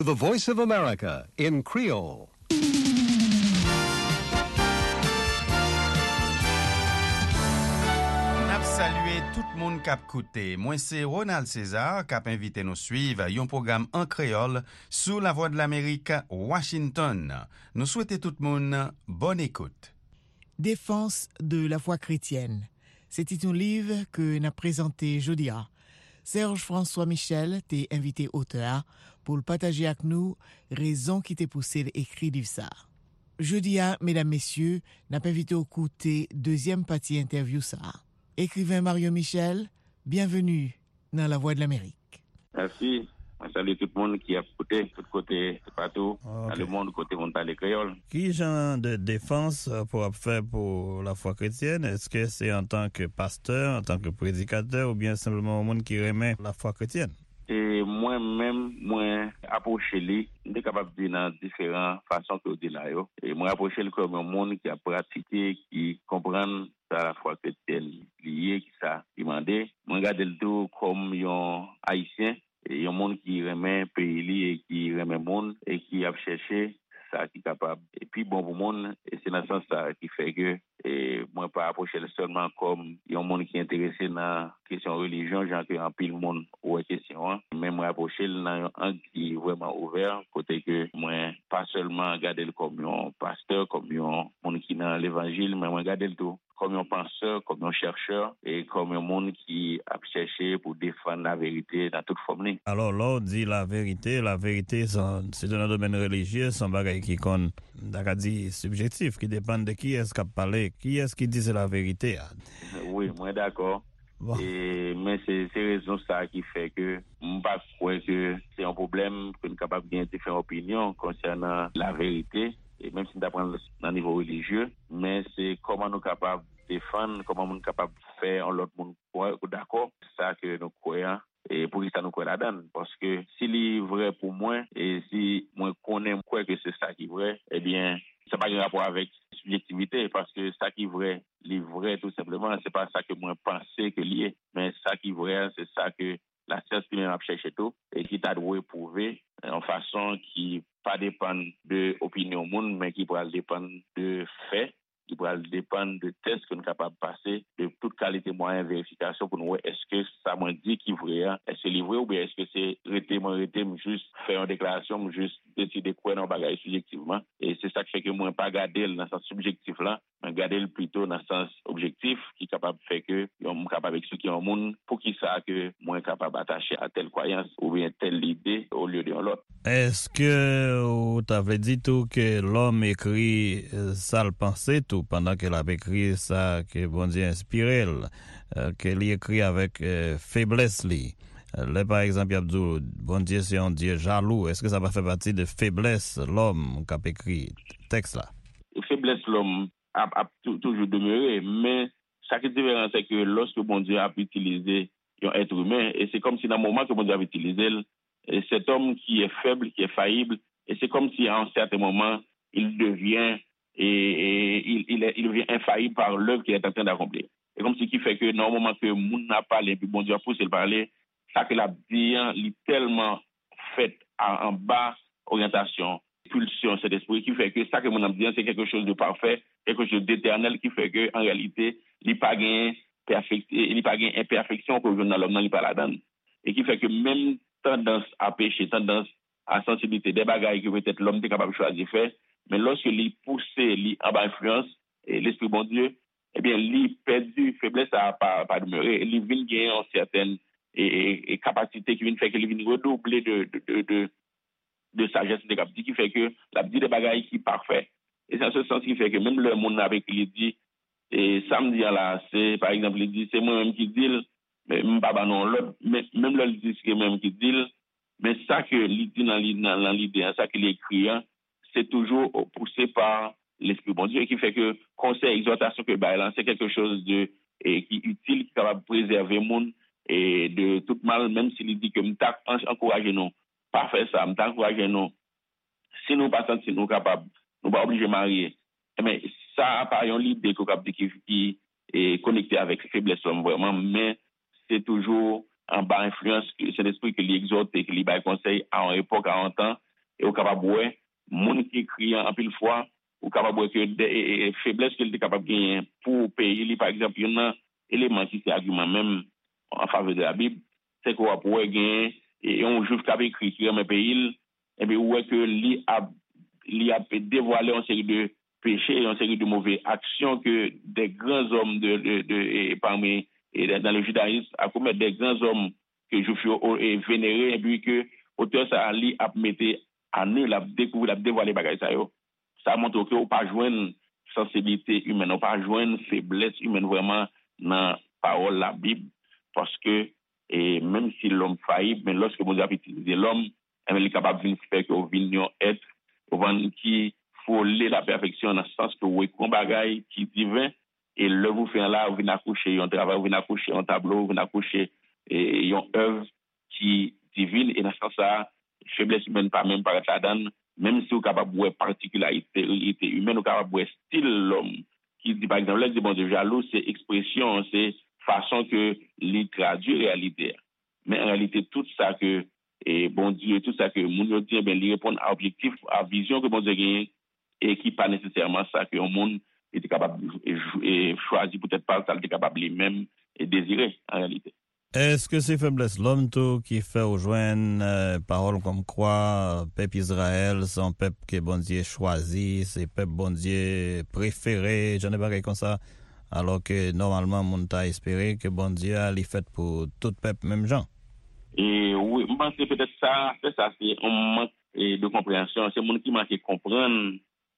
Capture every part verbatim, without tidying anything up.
The Voice of America in Creole. N'a salué tout le monde qui a écouté. Moi c'est Ronald César qui a invité nous suivre un programme en créole sous la voix de l'Amérique, Washington. Nous souhaitons tout le monde bonne écoute. Défense de la foi chrétienne. C'est un livre que n'a présenté Jodia. Serge François Michel t'est invité auteur pour le partager avec nous raison qui t'est poussé d'écrire livre ça. Jodia, mesdames, messieurs, n'a pas invité au côté deuxième partie interview ça. Écrivain Mario Michel, bienvenue dans La Voix de l'Amérique. Merci. Salut tout le monde qui a écouté, tout côté, partout, okay. Dans le monde, côté on parle créole. Qui genre de défense pour faire pour la foi chrétienne? Est-ce que c'est en tant que pasteur, en tant que prédicateur, ou bien simplement au monde qui remet la foi chrétienne? Et moi-même, moi, approcher lui, je suis capable de dire dans différentes façons que je dis là. Et moi, approcher lui comme un monde qui a pratiqué, qui comprend la foi chrétienne liée, qui ça demandé. Moi, regarde le tout comme un haïtien. Et un monde qui remet pays et qui remet monde et qui a cherché ça qui est capable. Et puis bon pour monde, et c'est dans ce sens ça qui fait que et moi pas approcher seulement comme un monde qui est intéressé dans la question religion, genre que en pile monde ou question, mais moi approcher dans un qui est vraiment ouvert côté que moi pas seulement regarder le comme un pasteur, comme un monde qui dans l'évangile, mais moi regarder le tout comme un penseur, comme un chercheur et comme un monde qui a cherché pour défendre la vérité dans toute forme. Alors là, on dit la vérité, la vérité c'est dans le domaine religieux, c'est un bagage qui est dit subjectif, qui dépend de qui est-ce qui a parlé, qui est-ce qui dit c'est la vérité. Oui, moi d'accord. Bon. Et, mais c'est c'est raison ça qui fait que je pas croire que c'est un problème que nous sommes capables de différentes opinions concernant la vérité. Et même si nous apprenons dans le niveau religieux, mais c'est comment nous sommes capables de défendre, comment nous sommes capables de faire en l'autre monde d'accord, c'est ça que nous croyons. Et pour ça nous croyons là-dedans. Parce que s'il est vrai pour moi, et si moi connais quoi que c'est ça qui est vrai, eh bien, ça n'a pas de rapport avec subjectivité, parce que ça qui est vrai, est vrai tout simplement, c'est pas ça que moi pensais que lié, mais ça qui est vrai, c'est ça que la science qui m'a cherché tout, et qui t'a doué prouver en façon qui pas dépendre de opinion monde, mais qui pourra dépendre de faits, qui pourra dépendre de tests que nous sommes capables de passer, de toute qualité moyen vérification pour nous voir est-ce que ça m'a dit qu'il est vrai, est-ce que c'est vrai ou bien est-ce que c'est arrêté, moi arrêté, juste faire une déclaration, juste décider quoi dans le bagage subjectivement. Et c'est ça qui fait que moi pas garder dans le sens subjectif là, mais garder plutôt dans le sens objectif, qui est capable de faire que je suis capable d'expliquer au monde pour qui ça que moi suis capable d'attacher à telle croyance ou bien telle idée au lieu de l'autre. Est-ce que tu avais dit tout que l'homme écrit ça le pensait tout pendant qu'elle avait écrit ça que bon Dieu inspiré euh, qu'elle écrit avec euh, faiblesse li. Là par exemple Abdou bon Dieu c'est un Dieu jaloux, est-ce que ça va faire partie de faiblesse l'homme qui a écrit texte là? Faiblesse l'homme a, a toujours demeuré, mais chaque différence c'est que lorsque bon Dieu a utilisé un être humain, et c'est comme si dans le moment que bon Dieu a utilisé et cet homme qui est faible, qui est faillible, et c'est comme si à un certain moment il devient et, et il, il, est, il devient infaillible par l'œuvre qu'il est en train d'accomplir. Et comme ce qui fait que normalement que moun n'a pas parlé, puis bon Dieu a poussé le parler, ça que l'a dit, il est tellement fait en, en bas orientation, pulsion, cet esprit qui fait que ça que mon âme dit, c'est quelque chose de parfait, quelque chose d'éternel qui fait que en réalité, il n'y a pas gain il n'y a pas gain imperfection que dans l'homme, il n'y a pas là-dedans. Et qui fait que même tendance à pécher, tendance à sensibilité, des bagailles que peut-être l'homme est capable de choisir de faire, mais lorsque il pousse, il en bas influence, et l'esprit bon Dieu, eh bien, il perdu, faiblesse à pas, pas demeurer, il vient gagner en certaines et, et, et capacités qui viennent faire qu'il vient redoubler de, de, de, de, de sagesse, de capacité, qui fait que la petite des bagailles qui est parfait. Et c'est en ce sens qui fait que même le monde avec lui dit, et samedi là, c'est, par exemple, il dit, c'est moi-même qui dis, mais pas non l'autre, mais même là, il dit, c'est moi-même qui dis, mais ça que l'idée dans l'idée, ça qu'il écrit, c'est toujours poussé par l'Esprit bon Dieu, qui fait que conseil, exhortation que bah, c'est quelque chose de et qui est utile, qui est capable de préserver le monde et de tout mal, même s'il dit que m'ta encourager nous, pas faire ça, m'ta encourager nous. Si nous pas sentir nous capables, nous pas obligés de marier. Mais ça pas une idée qui qui est connecté avec faiblesse vraiment, mais c'est toujours en bas influence, c'est l'esprit qui l'exhorte et qui lui baille conseil à une époque, à un temps, et au capable ouais monde qui écrit en pile fois ou capable que des faiblesses qu'il est capable gagner pour payer par exemple il y a un élément qui c'est argument même en faveur de la Bible c'est qu'on va pouvoir gagner et on juge qui a écrit qui remet pays et bien ouais que lui a lui a dévoilé une série de péchés une série de mauvaises actions que des grands hommes de de, de et parmi et dans le judaïsme a commettre des grands hommes que je suis vénéré et puis que auteur ça lui a metté à nous la découvrir la dévoiler bagaille ça yo ça montre que on pas joindre sensibilité humaine on pas joindre faiblesse humaine vraiment dans parole la Bible parce que et même si l'homme faillit mais lorsque vous avez utilisé l'homme il est capable de faire que vous veniez être qui frôler la perfection dans le sens que vous avez un bagaille qui divin et le vous fait là vous venez accoucher un travail vous venez accoucher un tableau vous venez accoucher et une œuvre qui divine et dans ce sens ça faiblesse humaine pas même par là-dedans même si vous êtes capable de particularité humaine vous êtes capable de style l'homme qui dit par exemple là dit bon Dieu jaloux c'est expression c'est façon que il traduit réalité mais en réalité tout ça que et bon Dieu tout ça que moun dit ben il répond à objectif à vision que bon Dieu gagne et qui pas nécessairement ça que un monde était capable et choisir peut-être pas ça était capable lui-même et désirer en réalité. Est-ce que c'est faiblesse l'homme tout qui fait rejoindre euh, parole comme quoi peuple Israël son peuple que bon Dieu choisi c'est peuple bon Dieu préféré j'en ai pas comme ça alors que normalement mon t'a espéré que bon Dieu a les fait pour tout peuple même gens. Et oui, je pense que peut-être ça, c'est ça, c'est un manque de compréhension. C'est le monde qui manque de comprendre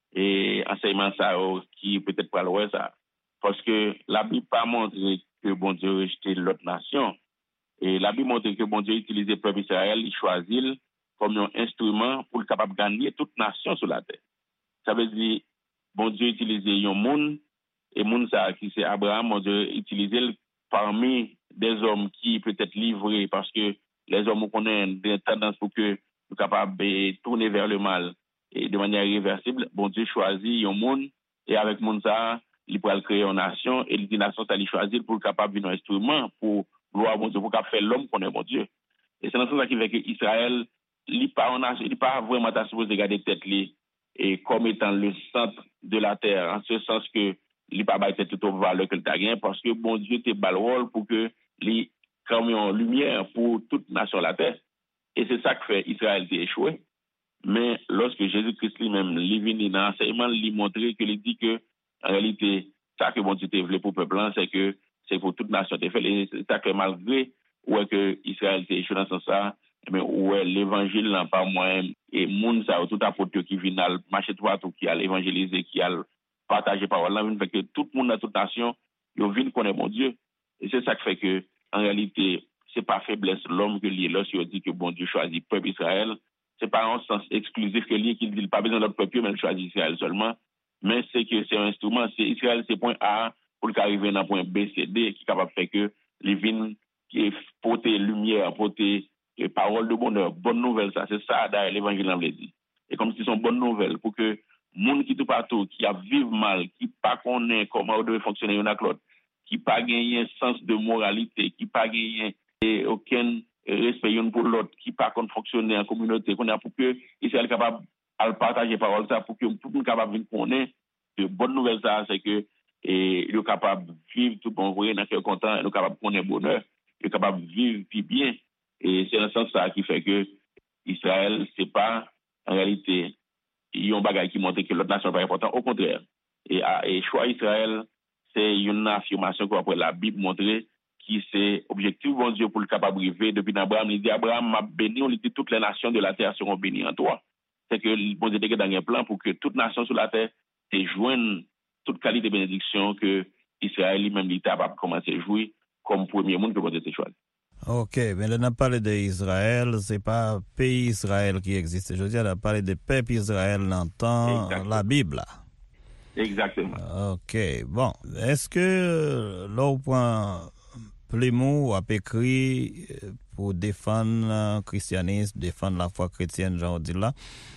et enseignement ça, qui peut-être pas le ça. Parce que la Bible pas montré que bon Dieu rejeté l'autre nation. Et la Bible montre que bon Dieu utilisait le peuple Israël, il choisit comme un instrument pour être capable de gagner toute nation sur la terre. Ça veut dire, bon Dieu utilisait un monde, et monde ça, qui c'est Abraham, bon Dieu utilisait parmi des hommes qui peut-être livrés parce que les hommes connaissent des tendances pour que nous capables de tourner vers le mal et de manière irréversible bon Dieu choisit un monde et avec monde ça il peut créer une nation et les nations ça il choisit pour capable un instrument pour gloire bon Dieu pour faire l'homme connaît bon Dieu et c'est dans ce sens qui fait que Israël il pas il pas vraiment supposé garder tête li et comme étant le centre de la terre en ce sens que il pas bailler toute valeur que le gagné parce que bon Dieu te balrol pour que les comme une lumière pour toute nation de la terre et c'est ça que fait Israël a échoué mais lorsque Jésus-Christ lui-même lui vient dans l'enseignement lui montrer que il dit que en réalité ça que bon Dieu te voulait pour peuple c'est que c'est pour toute nation te fait et c'est ça que malgré ouais que Israël a échoué dans ce sens mais ouais l'évangile n'a pas moyen et monde ça tout apôtre qui vient marcher droit qui a évangéliser qui a partager parole là fait que tout le monde dans toute nation yo vinn connaître mon Dieu et c'est ça qui fait que en réalité c'est pas faiblesse l'homme que lui lorsqu'il dit que bon Dieu choisit peuple Israël c'est pas un sens exclusif que lui qui dit pas besoin de l'autre peuple mais il choisit Israël seulement mais c'est que c'est un instrument c'est Israël c'est point A pour arriver dans point B C D qui capable faire que les vinn qui porter lumière porter parole de bonheur bonne nouvelle ça c'est ça d'ailleurs l'évangile en dit et comme si sont bonne nouvelle pour que monde qui tout partout qui a vivre mal qui pas connaît comment on doit fonctionner une avec l'autre qui pas gagner sens de moralité qui pas gagner aucun respect une pour l'autre qui pas qu'on fonctionner en communauté qu'on a pour que Israël capable à partager parole ça pour que tout le monde capable de connaître de bonne nouvelle ça c'est que et il est capable de vivre tout bon vrai dans cœur content il est capable de connaître bonheur il est capable de vivre puis bien et c'est dans ce sens ça qui fait que Israël c'est pas en réalité il y a un bagage qui montre que l'autre nation n'est pas important. Au contraire. Et, et choix Israël, c'est une affirmation qu'après la Bible montrer qui c'est objectif bon Dieu pour le capable de vivre. Depuis Abraham, il dit Abraham m'a béni, on dit toutes les nations de la terre seront bénies en toi. C'est que bon Dieu a dans un plan pour que toute nation sur la terre te joigne toute qualité de bénédiction que Israël lui-même il a commencé à jouer comme premier monde que bon Dieu a choisi. Ok, mais là, on a parlé d'Israël, c'est pas pays Israël qui existe. Je veux dire, on a parlé de peuple Israël dans le temps, la Bible. Exactement. Ok, bon. Est-ce que là, au point, Plémou a écrit pour défendre le christianisme, défendre la foi chrétienne, j'en dis là,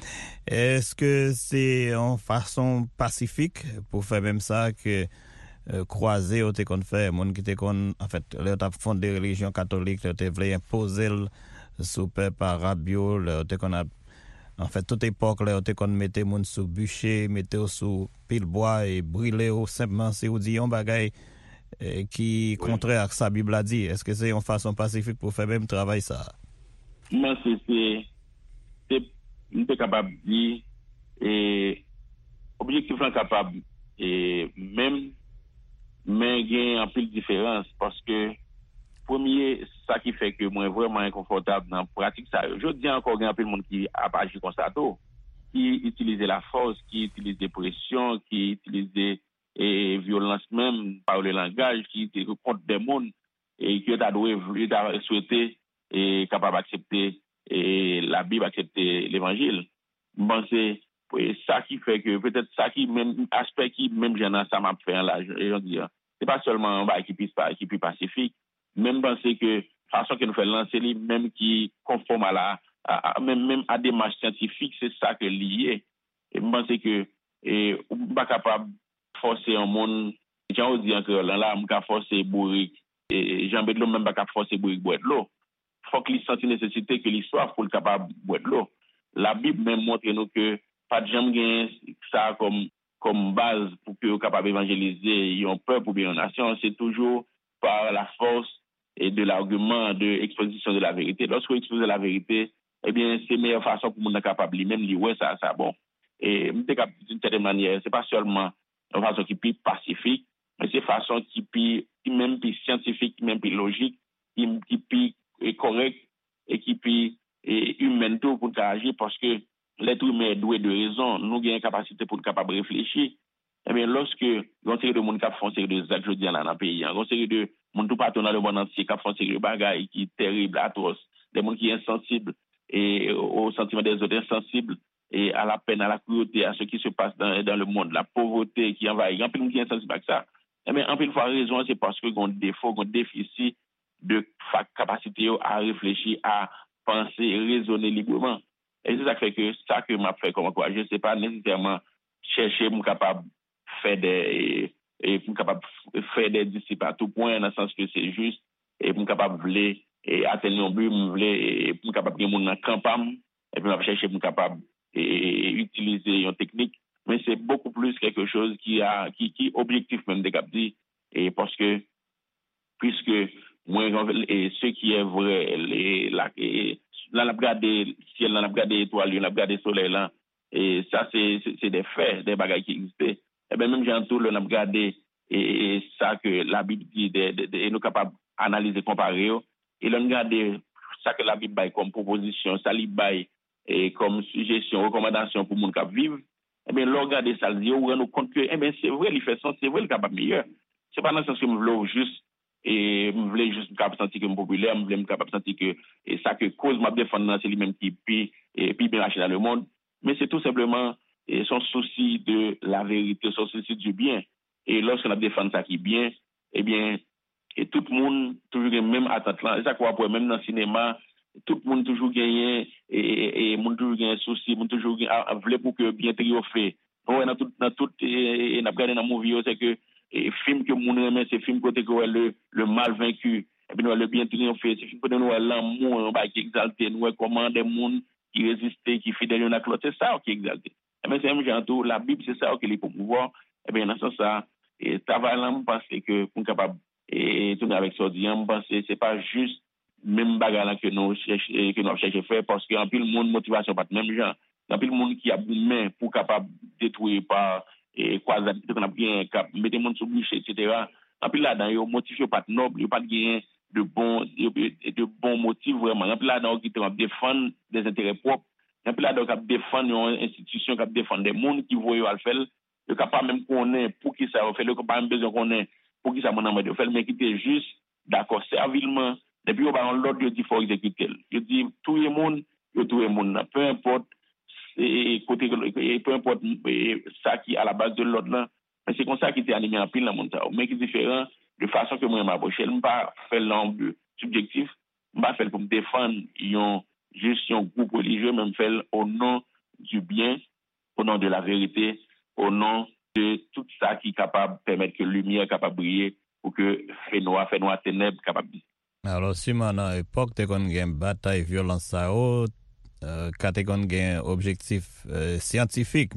est-ce que c'est en façon pacifique pour faire même ça que Euh, croisé au te kon fait mon qui te kon en fait le t'a fondé religion catholique le te voulait imposer sous peuple arabe le te kon a En fait, toute époque, là, on kon mette moun sous bûcher, mette sous pile bois et brûler ou simplement, c'est ou dit, on bagay eh, qui oui. contraire à sa Bible a dit. Est-ce que c'est une façon pacifique pour faire même travail ça? Moi, c'est, c'est, c'est, nous sommes capables de dire, et, objectivement capable, et même, mais il y a un peu de différence parce que, premier, ça qui fait que moi, vraiment inconfortable dans la pratique, ça, je dis encore, il y a un peu de monde qui a agi comme ça, qui utilise la force, qui utilise des pressions, qui utilise des et violence même par le langage, qui contre des mondes et qui a souhaité et capable d'accepter et la Bible, accepter l'évangile. Bon, c'est ça qui fait que peut-être ça qui même aspect qui même gênant ça m'a fait là, je dis, c'est pas seulement bah, qui puisse pas qui puisse pacifique, même penser que façon que nous fait lancer lui même qui conforme à la à, à, même même à des démarches scientifiques, c'est ça que lié. Et je pense que et on pas capable forcer un monde, j'en dis encore là, on pas forcer bourrique et Jean Bedlo même pas capable forcer bourrique boire de l'eau. Faut qu'il sente nécessité que l'histoire pour le capable boire de l'eau. La Bible même montre nous que pas de jamais gain ça comme comme base pour que capable évangéliser un peuple ou bien une nation, c'est toujours par la force et de l'argument de exposition de la vérité. Lorsqu'on expose la vérité, eh bien c'est meilleure façon pour monde capable lui-même dire ouais ça ça bon. Et d'une certaine manière, c'est pas seulement une façon qui est pacifique, mais c'est une façon qui est même plus scientifique, même plus logique, qui est correcte et qui est humaine tout pour agir parce que l'être humain est doué de raison, nous avons une capacité pour être capable de réfléchir. Eh bien, lorsque il y a une série de monde qui font une série de actes, je dis dans le pays, il y a une série de monde tout partout dans le monde entier qui font une série de bagailles qui est terrible, atroce, des gens qui sont insensibles et au sentiment des autres, insensibles et à la peine, à la cruauté, à ce qui se passe dans, dans le monde, la pauvreté qui envahit. Il y a un peu de gens qui sont insensibles à ça. Eh bien, en plus, fois raison, c'est parce que ont défaut, ont déficit de capacité à réfléchir, à penser, raisonner librement. Et c'est ça qui fait que ça que m'a fait comme quoi, je ne sais pas nécessairement chercher mon capable faire des et pour capable faire des disciples à tout point dans le sens que c'est juste et pour capable voler et atteindre un but, voler et pour capable gagner mon campagne et puis m'a chercher pour capable et utiliser une technique, mais c'est beaucoup plus quelque chose qui a qui qui objectif même de capter et parce que puisque moi et ce qui est vrai les la et là on a regardé ciel, on a regardé étoiles, on a regardé soleil là et ça c'est c'est, c'est des faits, des bagages qui existent. Et bien même j'ai tout on a regardé et, et ça que la Bible dit de, de, de, et nous capable analyser comparer et on regarder ça que la Bible baille comme proposition, ça li baille et comme suggestion, recommandation pour monde qui vivre. Et bien l'on regarder ça dit on rend compte que eh bien c'est vrai il fait sens, c'est vrai le capable meilleur. C'est pas dans le sens que me voulais juste et me voulais juste capable sentir que me populaire, me voulais capable sentir que et ça que cause m'a défendre c'est lui même qui puis et puis bien marcher dans le monde, mais c'est tout simplement et son souci de la vérité, son souci du bien. Et lorsqu'on a défendu ça qui est bien, eh bien et tout le monde toujours même attente là, ça quoi pour même dans le cinéma, tout le monde toujours gagné et et, et monde toujours gagné souci, monde toujours voulait pour que bien triompher. On dans tout dans tout et n'a regardé dans movie c'est que et film que mon aime c'est film côté que le le mal vaincu et puis nous le bien triompher c'est film côté nous l'amour on va qui exalter nous comment des monde qui résister qui fidèle à l'autre c'est ça qui exalter et bien c'est même genre tout la Bible c'est ça qui est pour pouvoir et bien dans ce sens et travail là parce que pour capable et tout avec ça dit on pense c'est pas juste même bagarre que nous cherche que nous chercher faire parce que en pile monde motivation pas même genre en pile monde qui a main pour capable détruire par et quoi ça qu'on a bien cap mettre monde sous bouche etc. En pile là dans yo motif pas noble yo pas gain de bon de bons motifs vraiment en pile là dans qui te défendre des intérêts propres en pile là dans qui défendre une institution qui défendre des monde qui voient al faire le capable même connaît pour qui ça fait le pas même besoin connaît pour qui ça mon de faire mais qui était juste d'accord servilement depuis on va l'ordre il dit faut exécuter il dit tout le monde tout le monde peu importe et côté peu importe ça qui à la base de l'ordre là mais c'est comme ça qui était animé en pile dans mon temps mais qui différent de façon que moi m'approcher je pas faire l'angle subjectif je pas faire pour me défendre une gestion groupe religieux même faire au nom du bien au nom de la vérité au nom de tout ça qui est capable de permettre que la lumière capable de briller pour que fait noir fait noir ténèbres capable. Alors si maintenant époque te kon gen bataille violence ça euh, quand on a un objectif euh, scientifique,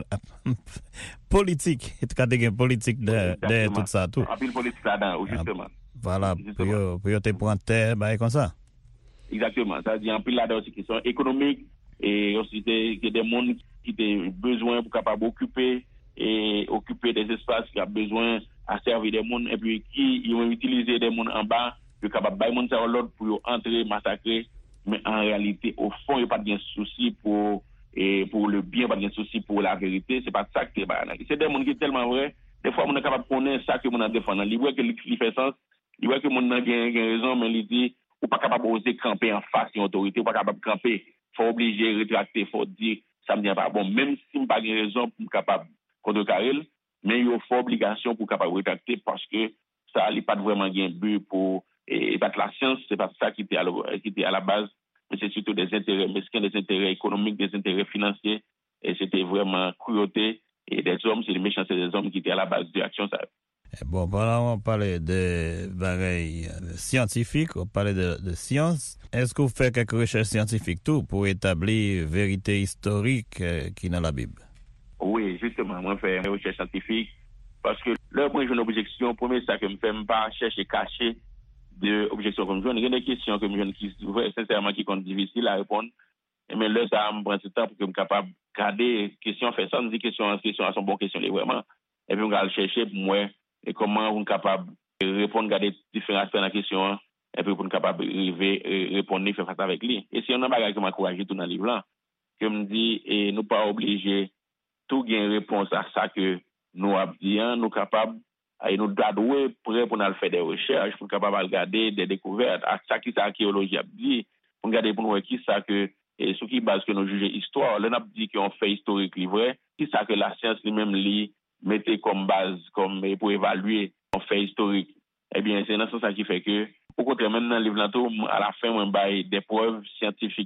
politique, quand on a un politique de, de tout ça tout. En pile politique là-dedans, justement. Voilà, justement. pour te prendre terre, bah, comme ça. Exactement. Ça dit en pile là-dedans aussi qui sont économiques et aussi des, des gens qui ont besoin pour capable occuper et occuper des espaces qui ont besoin à servir des gens et puis qui ils vont utiliser des gens en bas pour capable bailler monde ça l'autre pour entrer massacrer, mais en réalité au fond il n'y a pas de souci pour et pour le bien, pas de souci pour la vérité, c'est pas ça que c'est bah c'est des gens qui sont tellement vrai, des fois on est capable de connaître ça que on a défendre, il voit que il fait sens, il voit que mon a gain raison mais il dit ou pas capable oser camper en face d'une autorité, ou pas capable de camper, faut obliger rétracter, faut dire ça me vient pas bon, même si me pas de raison pour capable contrecarrer, mais il faut obligation pour capable rétracter parce que ça n'est pas vraiment gain but pour et pas la science, c'est pas ça qui était à la, qui était à la base, mais c'est surtout des intérêts mesquins, des intérêts économiques, des intérêts financiers, et c'était vraiment cruauté et des hommes, c'est les méchants, c'est des hommes qui étaient à la base de l'action ça. Bon, voilà, on parlait de bagailles scientifiques, on parlait de, de science. Est-ce que vous faites quelques recherches scientifiques tout pour établir vérité historique euh, qui est dans la Bible? Oui, justement, moi, je fais des recherches scientifiques parce que là, moi, j'ai une objection. Premier, ça que je ne fais pas chercher cacher de objections comme je. Il y a des questions que je qui sincèrement qui sont difficiles à répondre. Mais là, ça me prend ce temps pour que je sois capable de garder questions, faire ça, me dit questions, questions, elles sont bonnes questions, vraiment. Et puis, on va le chercher pour moi. Et comment on est capable de répondre, garder différents aspects de la question, et puis pour être capable de répondre, faire face avec lui. Et si on a un bagage qui m'a encouragé tout dans le livre là, que me dit, et nous pas obligés, tout gain réponse à ça que nous avons dit, nous capables, et nous d'adouer prêt pour nous faire des recherches, pour capable de regarder des découvertes, à ça qui l'archéologie a dit, pour regarder pour nous qui ça que, et sur qui base que nous jugeons histoire, là, on a dit qu'on fait historique, vrai, qui ça que la science lui-même lit, mettez comme base, comme pour évaluer un fait historique. Eh bien, c'est dans ce sens qui fait que, au contraire, même dans le livre, à la fin, on a des preuves scientifiques,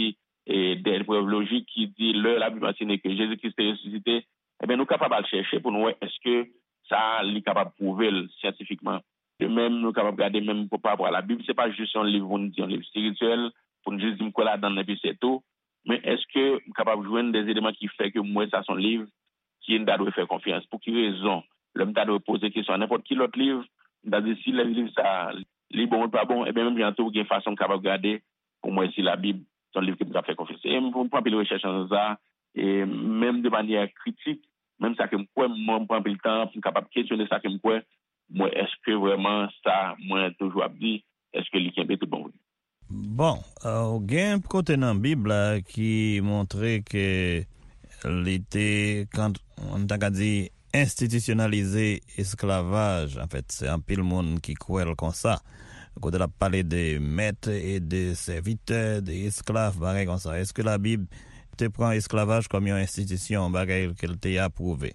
et des preuves logiques qui disent, la Bible mentionne que Jésus-Christ est ressuscité. Eh bien, nous sommes capables de chercher pour nous, est-ce que ça est capable de prouver scientifiquement. De même, nous sommes capables de regarder même par rapport à la Bible, ce n'est pas juste un livre, on dit un livre spirituel, pour nous juste dire quoi là-dedans, et puis c'est tout. Mais est-ce que nous sommes capables de jouer des éléments qui font que moi, ça, son livre, qui est doit faire confiance. Pour quelle raison? L'homme doit poser question à n'importe quel autre livre. C'est-à-dire, si le livre, ça, est bon ou pas bon, et bien même bientôt, il y a une façon capable de regarder, pour moi, si la Bible, c'est un livre qui me fait confiance. Et pour me prendre le recherche dans ça, et même de manière critique, même ça que me crois, moi, me prendre le temps, pour capable de questionner ça que me crois, moi, est-ce que vraiment ça, moi, toujours dit, est-ce que l'I tout bon? Bon, euh, il y a un côté dans la Bible là, qui montrait que l'été, quand on t'a dit institutionnaliser esclavage, en fait, c'est un pile monde qui croit comme ça. Quand on a parlé des maîtres et des serviteurs, des esclaves, pareil comme ça. Est-ce que la Bible te prend esclavage comme une institution, pareil qu'elle t'a approuvé?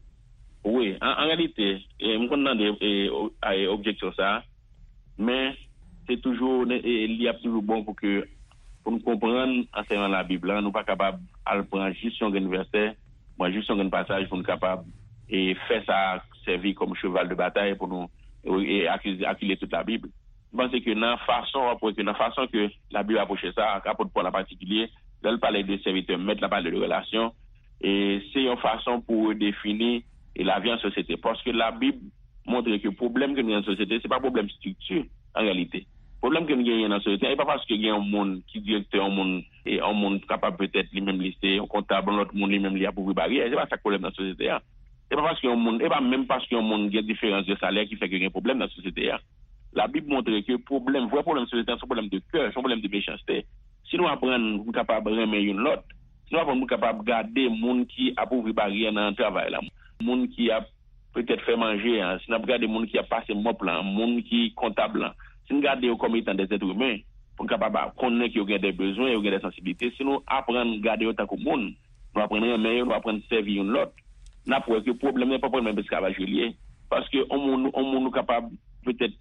Oui, en, en réalité, je me connais des objections ça, mais c'est toujours, il y a toujours bon pour que pour nous comprendre enseignant la Bible, nous pas capable de prendre juste un verset, moi juste un passage pour nous capable et faire ça servir comme cheval de bataille pour nous et acculer toute la Bible. Je pense que dans la façon que dans façon que la Bible approche ça, apôtre Paul en particulier, elle parle de serviteur, mettre la parole de relation et c'est une façon pour définir la vie en société parce que la Bible montre que le problème que nous avons en société, c'est pas un problème structure en réalité. Le problème que nous avons dans la société, ce n'est pas parce qu'il y a un monde qui est directeur, un monde, et un monde capable peut-être lui-même lister, un comptable, l'autre monde lui-même lié pour barrière. Ce n'est pas ça le problème dans la société. Ce n'est pas parce qu'il y a un monde, et pas même parce qu'il y a un monde qui a différence de salaire qui fait qu'il y a un problème dans la société. La Bible montre que le problème, le vrai problème de la société, c'est un problème de cœur, c'est un problème de méchanceté. Si nous apprenons, nous capables de remettre une l'autre, si nous apprenons, nous capables de garder le monde qui a pour barrière dans le travail, le monde qui a peut-être fait manger, si nous regardons le monde qui a passé mon plan, le monde qui est comptable, si nous regardons comme étant des êtres humains, pour capable connaître qu'il y a des besoins, il y a des sensibilités, si nous apprenons à garder autant que le monde, nous apprenons à meilleur, nous apprenons à servir une l'autre, nous apprenons que le problème n'est pas le problème de l'esclavage lié, parce que on nous capable peut-être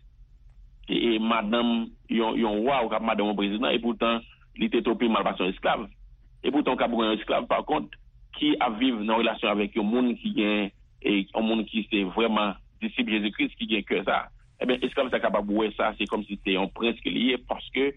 et madame yon yon roi ou madame président et pourtant il était trop mal passé esclave et pourtant cap un esclave par contre qui a vivre dans relation avec un monde qui gagne et un monde qui c'est vraiment disciple Jésus-Christ qui gagne que ça. Eh bien, esclave, ça capable de ça, c'est comme si c'était un prince qui est lié parce que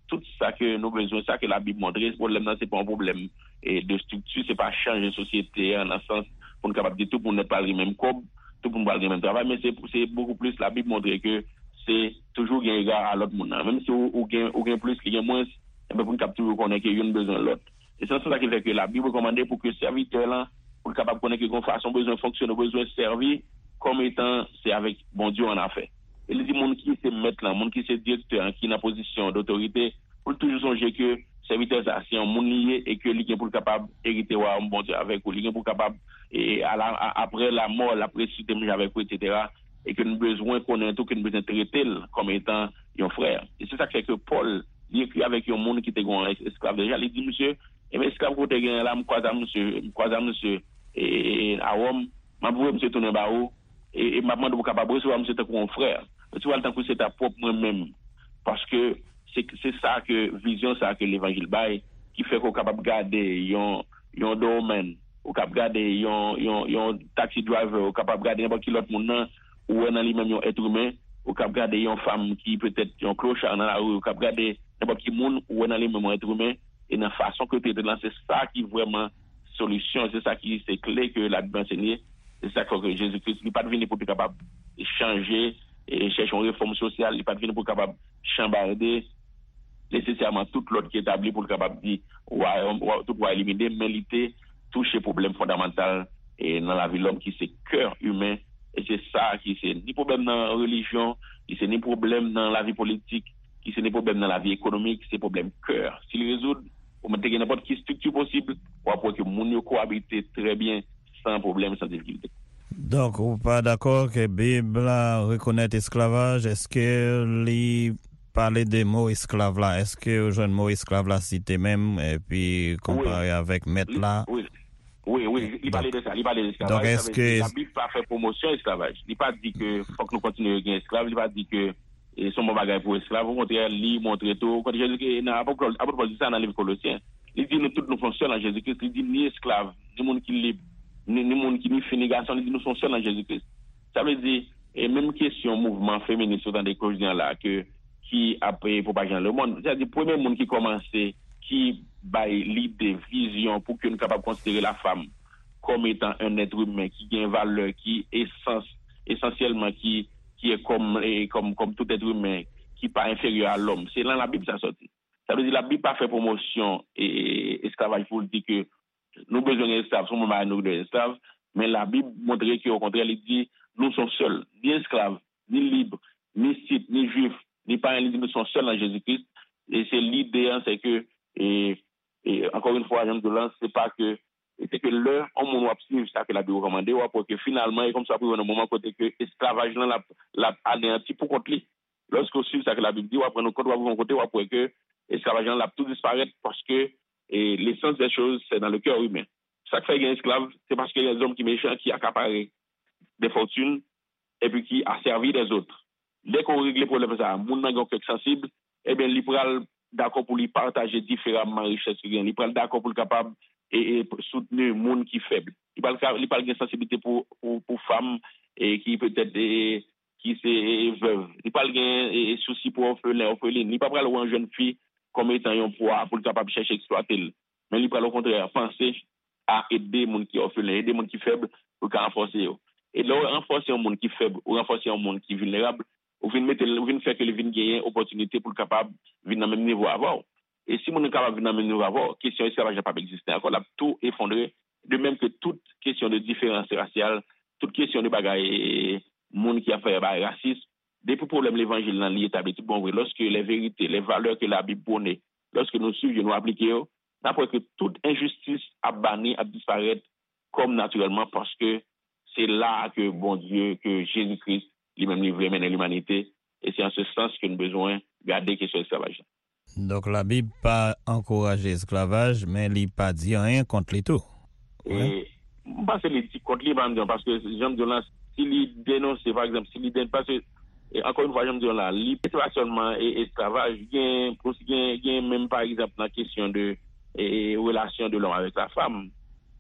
tout ça que nous besoin, ça que la Bible montre. Ce problème-là, c'est pas un problème et de structure, c'est pas changer la société en un sens pour nous capable de tout pour ne pas le même cob, tout pour nous parler le même travail, mais c'est, c'est beaucoup plus la Bible montre que c'est toujours un égard à l'autre monde. Même si on gagne on gagne plus, qu'il y a moins, et bien pour nous capable connaître qu'il y a un besoin de l'autre. Et c'est ça qui fait que la Bible recommande pour que le serviteur là, pour capable connaître que façon besoin fonctionner, besoin servir comme étant c'est avec bon Dieu en a fait. Et il dit monde qui c'est maître là, monde qui c'est directeur, qui est en position d'autorité, pour toujours songer que serviteur ça c'est un monde lié et que lui est pour capable hériter un bon Dieu avec ou lui est pour capable et à la, à, après la mort, la précité avec ou et cetera. Et que nous besoin connaître tout que nous besoin traiter comme étant un frère. Et c'est ça qui fait que Paul il écrit avec un monde qui était un esclave déjà, il dit monsieur, et mes esclaves qui étaient là, me croise monsieur, me croise monsieur et à Rome, m'a voulu monsieur tourner ba ou et m'a demandé pour capable recevoir monsieur tant un frère. Tu vois le temps que c'est ta propre moi-même parce que c'est c'est ça que vision ça que l'évangile bail qui fait qu'on capable garder yon yon domaine, ou capable garder yon yon yon taxi driver, ou capable garder n'importe qui l'autre monde ou dans lui-même yon être humain, ou capable garder yon femme qui peut-être yon clochard dans la rue, ou capable garder n'importe qui monde ou dans lui-même être humain et dans façon que tu es là, c'est ça qui vraiment solution, c'est ça qui c'est clé que la Bible enseigne, c'est ça que Jésus-Christ n'est pas venu pour être capable de changer et chercher une réforme sociale, il n'est pas venu pour être capable de chambarder nécessairement tout l'autre qui est établi pour être capable de dire ouais, tout va éliminer, mais il était touché problème fondamental et dans la vie de l'homme qui c'est cœur humain et c'est ça qui c'est ni problème dans la religion, qui c'est ni problème dans la vie politique, qui c'est ni problème dans la vie économique, c'est problème cœur. S'il résout, on mettre n'importe quelle structure possible pour après que moun yo cohabiter très bien sans problème, sans difficulté. Donc, vous n'êtes pas d'accord que la Bible reconnaît l'esclavage? Est-ce que lui parler des mots esclaves là? Est-ce que le jeune mot esclave là cité même et puis comparé oui. avec maître là? Oui, oui, oui. Il parlait de ça. Il parlait d'esclavage. Donc, est-ce que. La Bible n'a pas fait promotion esclavage. Il n'a pas dit que faut que nous continuions à être esclaves. Il n'a pas dit que et son bagage pour esclaves. Au contraire, il montre tout. Quand Jésus-Christ, à propos de ça dans le livre Colossiens, il dit nous tous nous fonctionnons en Jésus-Christ. Il dit ni esclaves, ni monde qui libre, ni monde qui ni fini garçon. Il dit nous fonctionnons en Jésus-Christ. Ça veut dire, et même question mouvement féministe dans des quotidiens là, que qui a payé pour propager le monde. C'est-à-dire, le premier monde qui commençait, qui baille l'idée, vision pour que nous capables de considérer la femme comme étant un être humain qui a une valeur, qui est essence, essentiellement qui, qui est comme, et comme, comme tout être humain, qui n'est pas inférieur à l'homme. C'est là la Bible ça sorti. Ça veut dire la Bible n'a pas fait promotion et esclavage pour dire que nous besoin d'esclaves, sommes nous de esclaves, mais la Bible montre qu'au contraire, elle dit nous sommes seuls, ni esclaves, ni libres, ni scythes, ni juifs, ni parents, nous sommes seuls en Jésus-Christ. Et c'est l'idée, hein, c'est que, et, et encore une fois, Jean de Lance, c'est pas que, c'est que l'heure, on m'a suivre ça que la Bible recommande, pour que finalement, et comme ça, pour un moment, côté que esclavage, là, la, anéanti pour contre lui. Lorsqu'on suit ça que la Bible dit, après nous, quand on va côté, pour que esclavage, là, tout disparaître parce que, et l'essence des choses, c'est dans le cœur humain. Ça fait qu'il y a un esclave, c'est parce qu'il y a des hommes qui méchants, qui accaparent des fortunes, et puis qui a servi des autres. Dès qu'on règle le problème ça, moun nan gen quelque sensible, eh bien, il pral d'accord pour lui partager différemment richesse qu'il gagne. Il pral d'accord pour le capable et, et soutenir moun qui faible. Il pral il pral gen sensibilité pour pour pour femmes et qui peut-être et, qui c'est veuve. Il pral gen souci pour orphelin, orpheline. Il pas pral ou une jeune fille comme étant un poids pour le capable chercher exploiter. Mais il pral au contraire penser à aider moun qui orphelin, aider moun qui faible pour renforcer eux. Et là renforcer un monde qui faible ou renforcer un monde qui vulnérable, ou vient mettre ou vient faire que les vinn gagner opportunité pour capable venir dans même niveau avant. Et si mon est capable venir dans même niveau avant, question esclavage n'a pas existé encore là tout effondré, de même que toute question de différence raciale, toute question de bagaille monde qui a fait bah racisme, depuis problème l'évangile dans l'établi tout bon vrai, lorsque les vérités, les valeurs que la Bible donne, lorsque nous suivons nous appliquer, d'après que toute injustice a banni, a disparaître comme naturellement parce que c'est là que bon Dieu, que Jésus-Christ lui-même lui mener l'humanité. Et c'est en ce sens que nous avons besoin de garder question de l'esclavage. Donc la Bible pas encourager l'esclavage, mais elle n'a pas dit rien contre les tout. Et je pense que les dit contre les parce que Jean de Lance, s'il dénonce, par exemple, s'il dénonce, parce que, et encore une fois, Jean de Lance, l'hyperstationnement et l'esclavage, il y a même par exemple la question de et, relation de l'homme avec la femme.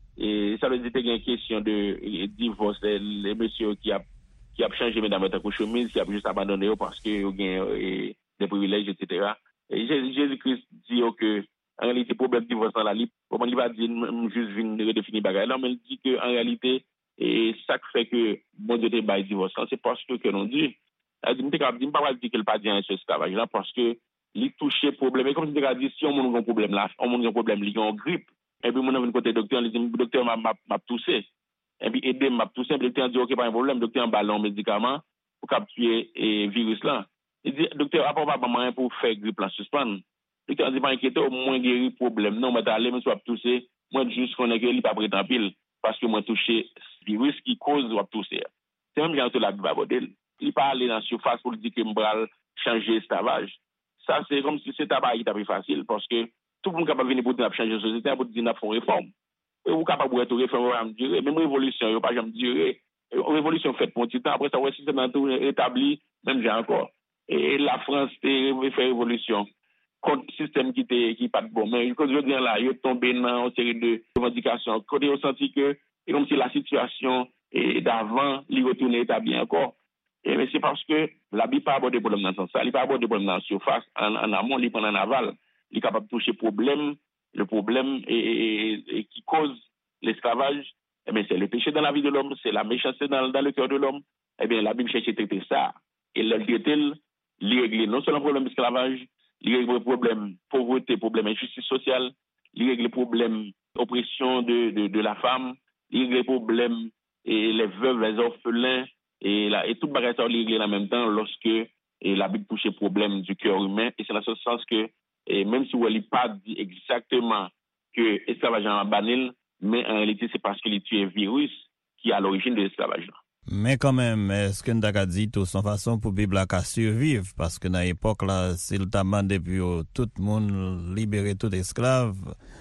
Et ça veut dire qu'il y a une question de divorce, les messieurs qui a qui a changé mesdames avec chemise, qui a juste abandonné parce que y a des privilèges, et cetera. Et Jésus-Christ dit que en réalité, le problème de divorce dans la libre, comment il va dire, juste venir redéfinir bagage. Non, mais il dit qu'en réalité, et ça fait que bon Dieu te bail divorce, c'est parce que que l'on dit. Elle dit, je ne peux pas dire qu'elle pas dit un esclavage là, parce que il touche problème. Et comme je te dis, si on a un problème là, on a un problème, il y a une grippe. Et puis, mon a venu côté docteur, il dit, docteur m'a toussé. Et puis, aider m'a toussé. Le docteur dit, ok, pas un problème, docteur en ballon médicament pour capturer le virus là. Il dit, docteur, à part pas pour faire grippe là, suspendre. Le docteur dit, pas inquiéter, au moins guérir le problème. Non, mais t'as allé, mais soit toussé. Moi, juste qu'on est que il pas prêt en pile. Parce que moi, touché le virus qui cause ou tousser. C'est même quand la Bible abordé. Il pas aller dans la surface pour dire que je changer l'esclavage. Ça, c'est comme si c'était pas plus facile parce que tout le monde est capable de venir pour changer la société, pour dire qu'on réforme. Et vous êtes capable de réformer, même révolution, il n'y a pas jamais duré. Révolution faite pour un petit temps, après ça, ouais, si c'est dans tout établi, même j'ai encore. Et la France a fait révolution contre le système qui n'est qui pas bon. Mais quand je dis là, il est tombé dans une série de revendications. Quand il a senti que, c'est comme si la situation d'avant, il retournait établi encore. Et mais c'est parce que la Bible n'a pas abordé le problème dans le sens, il n'a pas abordé le problème dans la surface, en, en amont, il prend en aval, il est capable de toucher le problème, le problème et, et, et qui cause l'esclavage, eh bien, c'est le péché dans la vie de l'homme, c'est la méchanceté dans, dans le cœur de l'homme. Eh bien, la Bible cherche à traiter ça. Et le traiter, il règle non seulement le problème d'esclavage, il règle le problème de pauvreté, le problème d'injustice sociale, il règle le problème d'oppression de, de, de la femme, il règle le problème et les veuves, les orphelins, et, la, et tout le bagage est réglé en même temps lorsque et la Bible touche le problème du cœur humain. Et c'est dans ce sens que, et même si elle n'a pas dit exactement que l'esclavage est en banil, mais en réalité, c'est parce qu'il est tué un virus qui est à l'origine de l'esclavage. Mais quand même, est-ce que nous avons dit tout son façon pour la Bible à survivre? Parce que dans l'époque, là, s'il t'a demandé depuis tout le monde libérer tout esclave,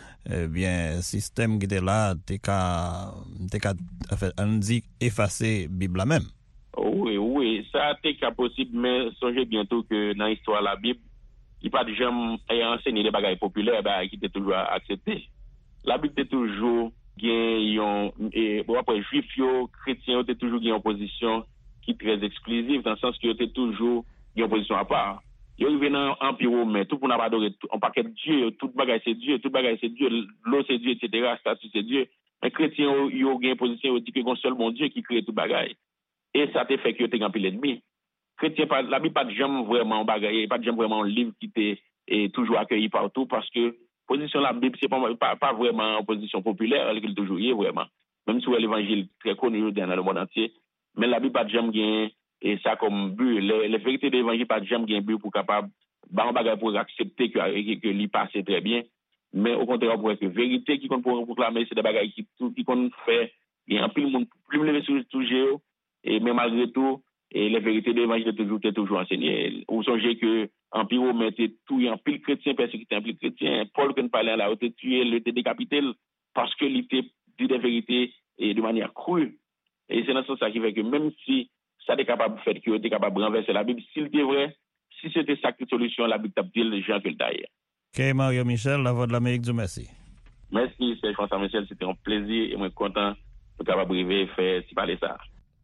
eh bien, le système qui était là, t'es qu'à, t'es qu'à, on dit, effacer la Bible même. Oui, oui, ça c'est qu'à possible, mais songez bientôt que dans l'histoire de la Bible, il n'y a pas de gens qui ont enseigné les bagages populaires bah, qui étaient toujours acceptés. La Bible était toujours gagnant, et bon, après, juifs, chrétiens, étaient toujours en position qui est très exclusive, dans le sens qu'ils étaient toujours en position à part. Ils arrivaient dans l'Empire romain, tout le monde a adoré, on paquet de Dieu, tout bagage c'est Dieu, tout bagage c'est Dieu, l'eau c'est Dieu, et cetera, statut c'est Dieu. Mais les chrétiens, ils ont une position, ils disent que c'est un seul bon Dieu qui crée tout bagage. Et ça te fait que tu es un peu l'ennemi. Chrétien, la Bible pas de jamais vraiment bagaille, pas de jamais vraiment un livre qui est toujours accueilli partout parce que position de la Bible c'est pas, pas, pas vraiment en position populaire, elle est toujours y est vraiment. Même si l'évangile très connu dans le monde entier, mais la Bible pas de jamais gagner et ça comme but, les, les vérités de l'évangile pas de jamais gagner but pour capable bah bagaille pour accepter que que, que l'y passe très bien, mais au contraire pour que vérité qui compte pour proclamer c'est des bagailles qui tout qui compte faire et en plus le monde plus lever sur tout géo. Et mais malgré tout, et les vérités de l'évangile toujours toujours enseignées. Vous songez que Empire romain était tout en pile chrétien, persécuté en pile chrétien. Paul qui parlait là, il était tué, il était décapité parce qu'il était dit des vérités et de manière crue. Et c'est dans ce sens qui fait que même si ça est capable de faire qu'il était capable de renverser la Bible, s'il était vrai, si c'était ça que solution, la Bible t'a dit les gens que le d'ailleurs. Ok, Mario Michel, la voix de l'Amérique du merci. Merci, Serge François Michel, c'était un plaisir et moi content de capable de arriver faire si parler ça.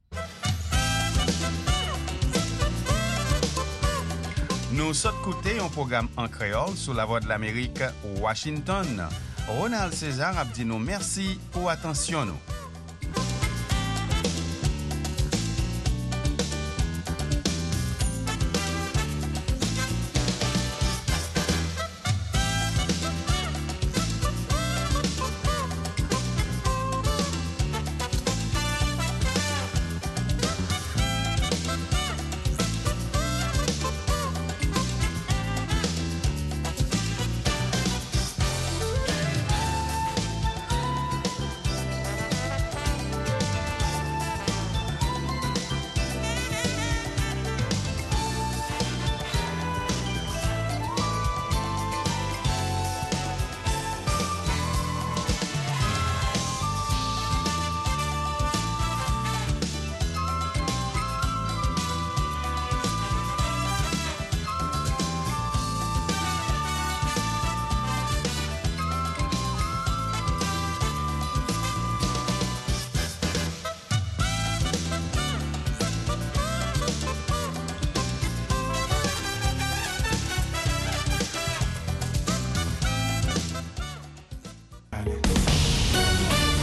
Nous sommes écoutés un programme en créole sur la voix de l'Amérique, Washington. Ronald César a dit nous merci pour attention nous.